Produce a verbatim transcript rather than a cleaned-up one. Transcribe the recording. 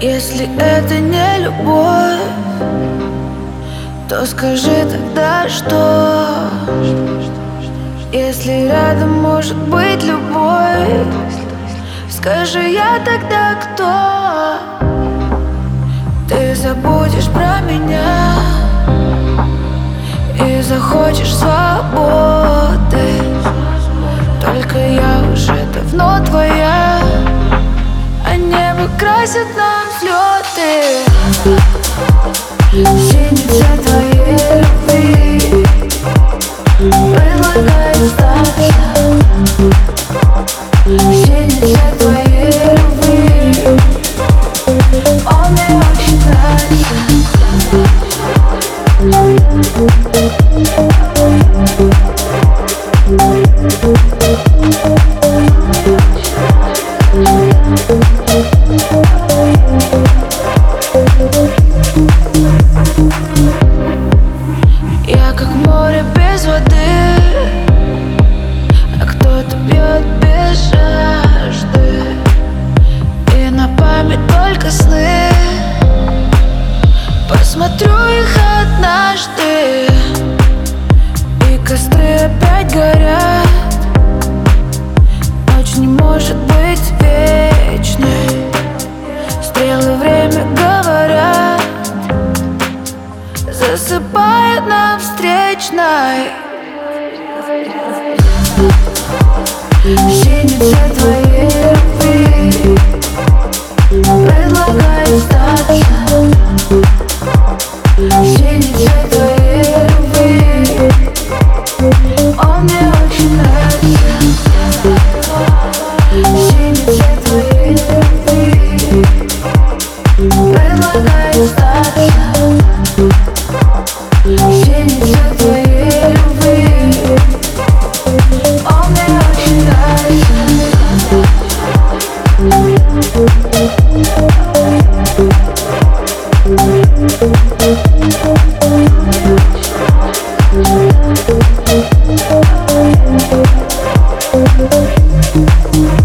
Если это не любовь, то скажи тогда, что? Если рядом может быть любовь, скажи я тогда кто? Ты забудешь про меня и захочешь свободы. Только я уже давно твоя, а небо красит нам взлеты. Синий цвет твоей любви предлагает остаться. Синий цвет твоей любви, он мне очень нравится. Я как море без воды, а кто-то пьет без жажды. И на память только сны, посмотрю их однажды. И костры опять горят, ночь не может быть вечной. Стрелы время говорят, засыпает нам встречной. Синий цвет твоей любви предлагает остаться. Синий цвет твоей любви, он мне очень нравится. Синий цвет твоей любви предлагает остаться. Синий цвет твоей любви, он мне очень нравится. We'll be right back.